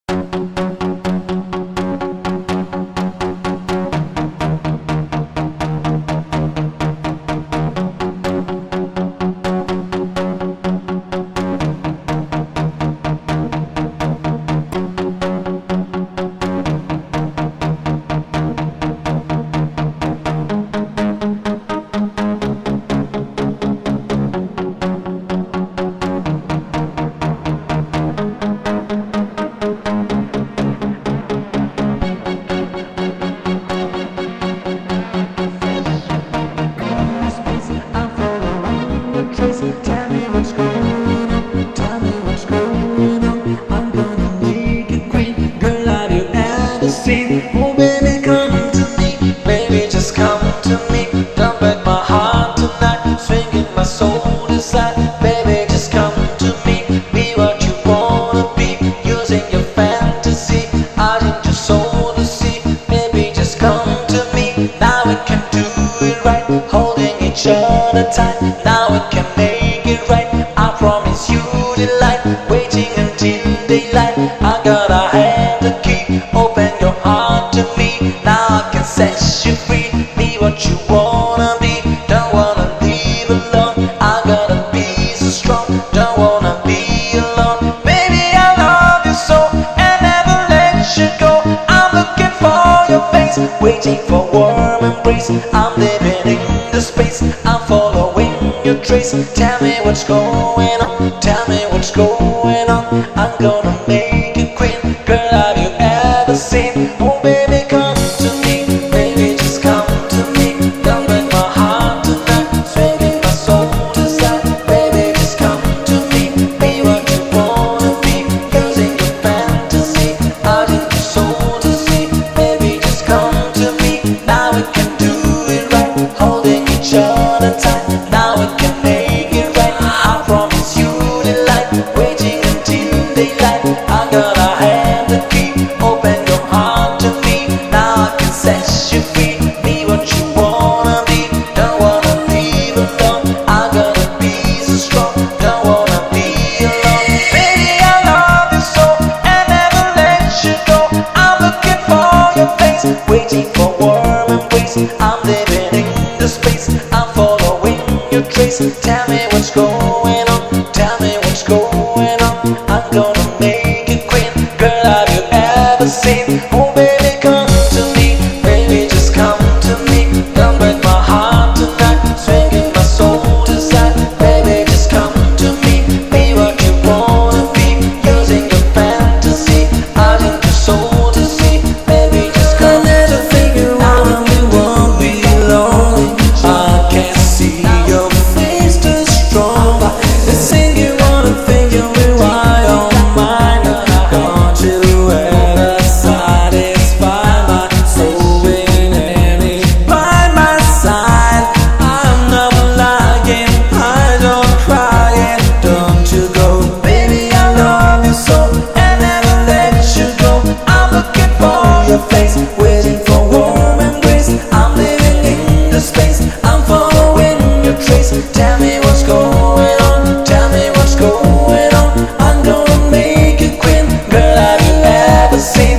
Tell me what's going on, tell me what's going on. I'm gonna make it quick. Girl, have you ever seen? Oh baby, come to me, baby, just come to me. Don't break my heart tonight, swinging my soul inside. Baby, just come to me, be what you wanna be, using your fantasy. I need your soul to see. Baby, just come to me. Now we can do it right, holding each other tight. Now we can make it right. I promise you delight, waiting until daylight. I got a hand to keep, open your heart to me. Now I can set you free, be what you wanna be. Don't wanna leave alone, I gotta be so strong. Don't wanna be alone. Baby, I love you so, and never let you go. I'm looking for your face, waiting for warm embrace. I'm living in the space, I'm following your trace. Tell me what's going on, tell me what's going on. I'm gonna make it quick. Girl, have you ever seen? Oh baby, come to me, baby, just come to me. Don't break my heart tonight, swinging my soul inside. Baby, just come to me, be what you wanna be, using your fantasy. I need your soul to see. Baby, just come to me. Now we can do it right, holding each other tight. Now we can make it right. I promise you delight, waiting until daylight. I got a hand to keep, open your heart to me. Now I can set you free, be what you wanna be. Don't wanna leave alone, I gotta be so strong. Don't wanna be alone. Baby, I love you so, and never let you go. I'm looking for your face, waiting for warm embrace. I'm living in the space, I'm following your trace. Tell me what's going on, tell me what's going on. I'm gonna make it quick. Girl, have you ever seen? Oh baby, come to me, baby, just come to me. Don't break my heart tonight, swinging my soul inside. Baby, just come to me, be what you wanna be, using your fantasy. I need your soul to see. Baby, just come to me. Now we won't be lonely. I can see your face too strong. It's singing one thing you rewind on mine. Don't you ever satisfy my soul in any by my side. I'm not lying, I don't crying. Don't you go, baby, I love you so, and never let you go. I'm looking for your face, waiting for warm embrace. I'm living in the space, I'm following your trace. Tell me what's going on, tell me what's going on. I'm gonna make it quick. Girl, have you ever seen?